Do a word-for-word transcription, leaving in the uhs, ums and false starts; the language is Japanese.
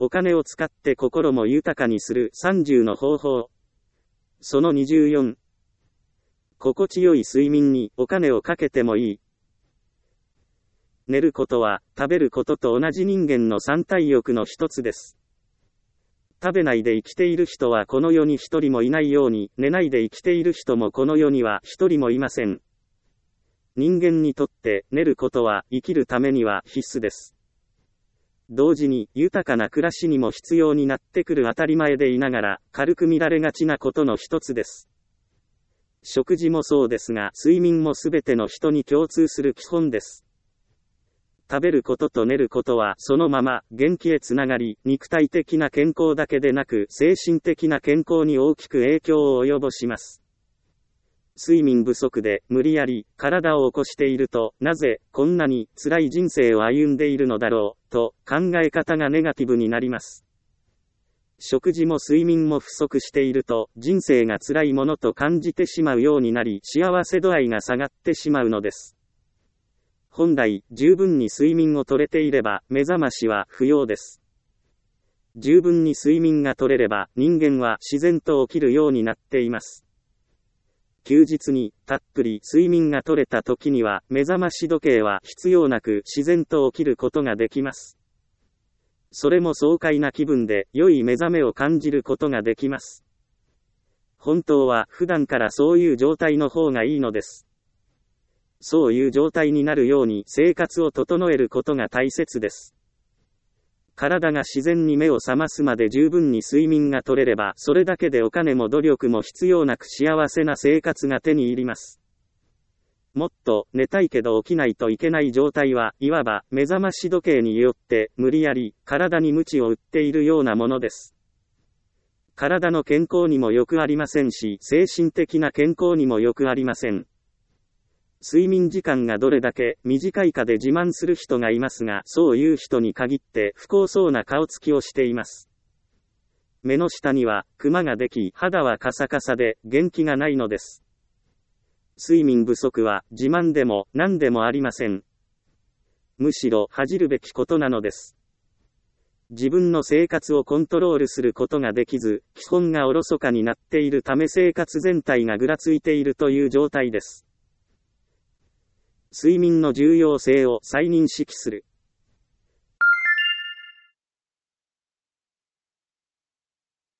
お金を使って心も豊かにするさんじゅうの方法。そのにじゅうよん。心地よい睡眠にお金をかけてもいい。寝ることは、食べることと同じ人間の三体欲の一つです。食べないで生きている人はこの世に一人もいないように、寝ないで生きている人もこの世には一人もいません。人間にとって寝ることは生きるためには必須です。同時に豊かな暮らしにも必要になってくる当たり前でいながら軽く見られがちなことの一つです。食事もそうですが、睡眠もすべての人に共通する基本です。食べることと寝ることはそのまま元気へつながり、肉体的な健康だけでなく精神的な健康に大きく影響を及ぼします。睡眠不足で無理やり体を起こしていると、なぜこんなに辛い人生を歩んでいるのだろうと考え方がネガティブになります。食事も睡眠も不足していると人生が辛いものと感じてしまうようになり、幸せ度合いが下がってしまうのです。本来、十分に睡眠をとれていれば、目覚ましは不要です。十分に睡眠が取れれば、人間は自然と起きるようになっています。休日に、たっぷり睡眠が取れた時には、目覚まし時計は必要なく自然と起きることができます。それも爽快な気分で、良い目覚めを感じることができます。本当は、普段からそういう状態の方がいいのです。そういう状態になるように生活を整えることが大切です。体が自然に目を覚ますまで十分に睡眠が取れれば、それだけでお金も努力も必要なく幸せな生活が手に入ります。もっと寝たいけど起きないといけない状態は、いわば目覚まし時計によって無理やり体に鞭を打っているようなものです。体の健康にもよくありませんし、精神的な健康にもよくありません。睡眠時間がどれだけ短いかで自慢する人がいますが、そういう人に限って不幸そうな顔つきをしています。目の下にはクマができ、肌はカサカサで元気がないのです。睡眠不足は自慢でも何でもありません。むしろ恥じるべきことなのです。自分の生活をコントロールすることができず、基本がおろそかになっているため生活全体がぐらついているという状態です。睡眠の重要性を再認識する。